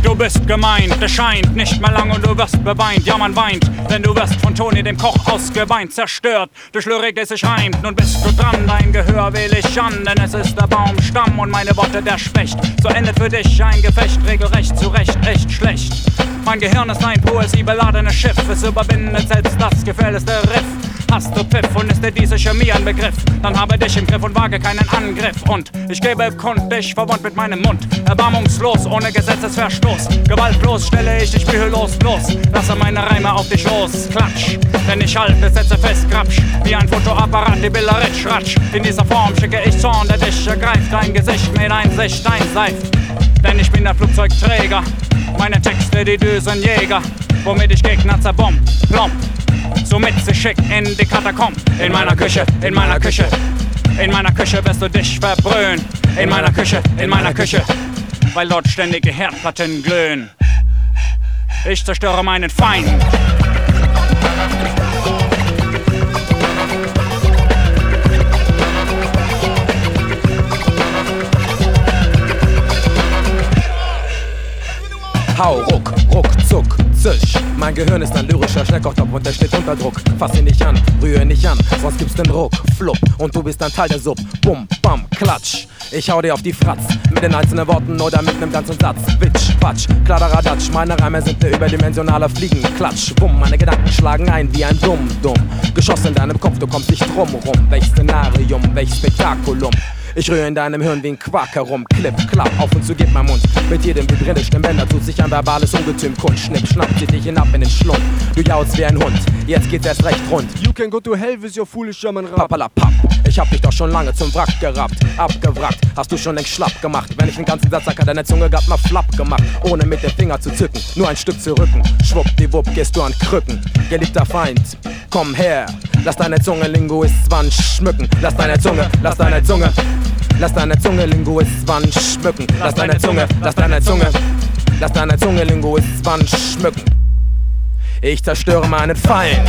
Du bist gemeint, es scheint nicht mehr lang und du wirst beweint. Ja, man weint, denn du wirst von Toni dem Koch ausgeweint. Zerstört durch Lyrik, die sich reimt. Nun bist du dran, dein Gehör wähl ich an, denn es ist der Baumstamm und meine Worte der Specht. So endet für dich ein Gefecht, regelrecht, zu Recht, echt schlecht. Mein Gehirn ist ein poesiebeladenes Schiff, es überwindet selbst das gefährlichste Riff. Hast du Pfiff und ist dir diese Chemie ein Begriff, dann habe dich im Griff und wage keinen Angriff. Und ich gebe kund, dich verwund mit meinem Mund, erbarmungslos, ohne Gesetzesverstoß. Gewaltlos stelle ich dich mühelos bloß, lasse meine Reime auf dich los. Klatsch, denn ich halte, setze fest, krapsch, wie ein Fotoapparat, die Bilder ritsch, ratsch. In dieser Form schicke ich Zorn, der dich ergreift, dein Gesicht mit Einsicht einseift. Denn ich bin der Flugzeugträger, meine Texte die Düsenjäger, womit ich Gegner zerbomb, plomb. Somit sie schick in die Katakomb. In meiner Küche, in meiner Küche, in meiner Küche wirst du dich verbrühen. In meiner Küche, weil dort ständige Herdplatten glühen. Ich zerstöre meinen Feind. Hau, ruck, ruck, zuck, zisch. Mein Gehirn ist ein lyrischer Schnellkochtopf und der steht unter Druck. Fass ihn nicht an, rühre nicht an, sonst gibt's den Ruck. Flupp, und du bist ein Teil der Sub. Bum, bam, klatsch. Ich hau dir auf die Fratz, mit den einzelnen Worten oder mit nem ganzen Satz. Bitch, Quatsch, Kladderadatsch, meine Reime sind ne überdimensionaler Fliegenklatsch. Bumm, meine Gedanken schlagen ein wie ein Dumm-Dumm. Geschoss in deinem Kopf, du kommst nicht drum rum. Welch Szenarium, welch Spektakulum. Ich rühre in deinem Hirn wie ein Quark herum. Klipp, klapp, auf und zu geht mein Mund. Mit jedem vibrierenden Stimmbänder tut sich ein verbales Ungetüm kund. Schnipp, schnapp, zieht dich hinab in den Schlund. Du jaulst wie ein Hund, jetzt geht's erst recht rund. You can go to hell with your foolish German rap. Papalapap, ich hab dich doch schon lange zum Wrack gerappt. Abgewrackt, hast du schon längst schlapp gemacht. Wenn ich den ganzen Satz sag, hat deine Zunge grad mal flapp gemacht. Ohne mit dem Finger zu zücken, nur ein Stück zu rücken. Schwuppdiwupp, gehst du an Krücken. Geliebter Feind, komm her. Lass deine Zunge Linguist-Wand schmücken. Lass deine Zunge, lass deine Zunge. Lass deine Zunge Linguist-Wand schmücken. Lass deine Zunge, lass deine Zunge. Lass deine Zunge Linguist-Wand schmücken. Ich zerstöre meinen Feind.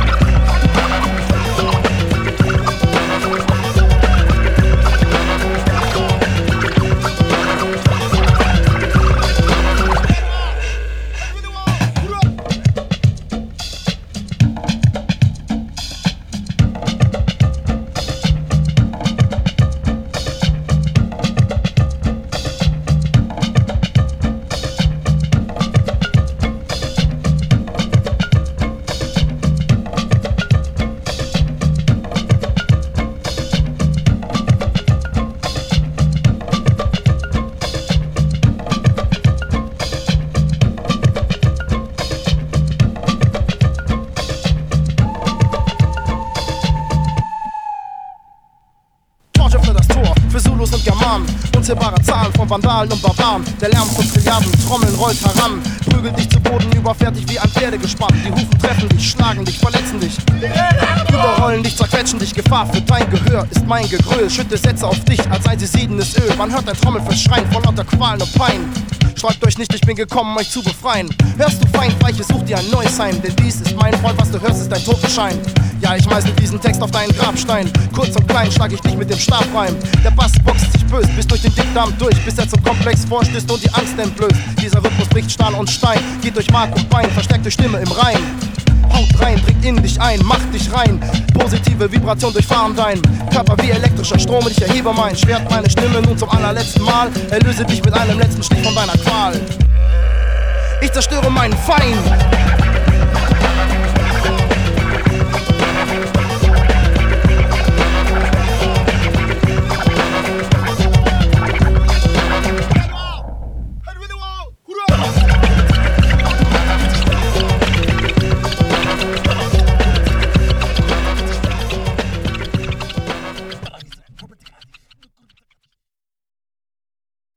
Unzählbare Zahlen von Vandalen und Barbaren. Der Lärm von Trilliarden, Trommeln rollt heran. Prügelt dich zu Boden über, fertig wie ein Pferdegespann. Die Hufen treffen dich, schlagen dich, verletzen dich. Überrollen dich, zerquetschen dich. Gefahr für dein Gehör ist mein Gegröhl. Schütte Sätze auf dich, als sei sie siedendes Öl. Man hört ein Trommelfest schreien vor lauter Qualen und Pein. Sträubt euch nicht, ich bin gekommen, euch zu befreien. Hörst du Feindweiche, such dir ein neues Heim. Denn dies ist mein Freund, was du hörst, ist dein Totenschein. Ja, ich meißel diesen Text auf deinen Grabstein. Kurz und klein schlag ich dich mit dem Stab rein. Der Bass boxt sich bös, bis durch den Dickdarm durch, bis er zum Komplex vorstößt und die Angst entblößt. Dieser Rhythmus bricht Stahl und Stein, geht durch Mark und Bein, verstärkt durch Stimme im Reim. Haut rein, dringt in dich ein, macht dich rein. Positive Vibration durchfahren dein Körper wie elektrischer Strom und ich erhebe mein Schwert, meine Stimme nun zum allerletzten Mal. Erlöse dich mit einem letzten Stich von deiner Qual. Ich zerstöre meinen Feind.